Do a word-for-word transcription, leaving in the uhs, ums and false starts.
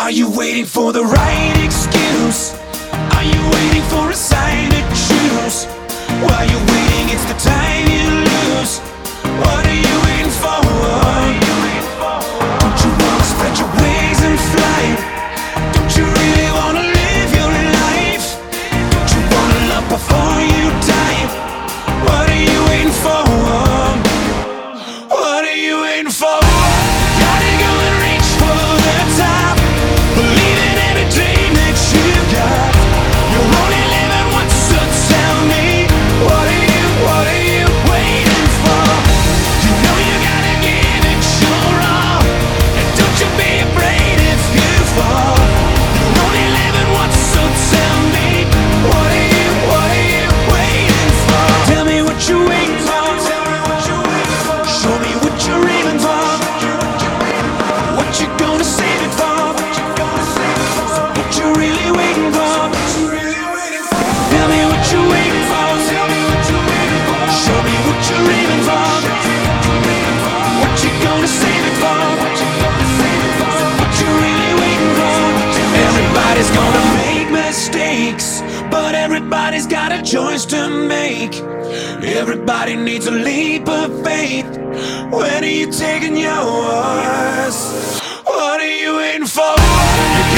Are you waiting for the right excuse? Are you waiting for a sign to choose? While you're waiting, it's the time you lose. What are you waiting for? Don't you wanna spread your wings and fly? Don't you really wanna live your life? Don't you wanna love before you die? What are you waiting for? What are you waiting for? Gotta go and reach for the top. Believe in every dream that you got. You're only living once, so tell me, what are you, what are you waiting for? You know you gotta give it your all, and don't you be afraid if you fall. You're only living once, so tell me, what are you, what are you waiting for? Tell me what you're waiting for. Show me what you're aiming for. What you gonna save it for? What you really waiting for? Tell me what you're waiting for. Show me what you're aiming for. What you gonna save it for? What you really waiting for? Everybody's gonna make mistakes, but everybody's got a choice to make. Everybody needs a leap of faith. When are you taking yours? What are you waiting for? You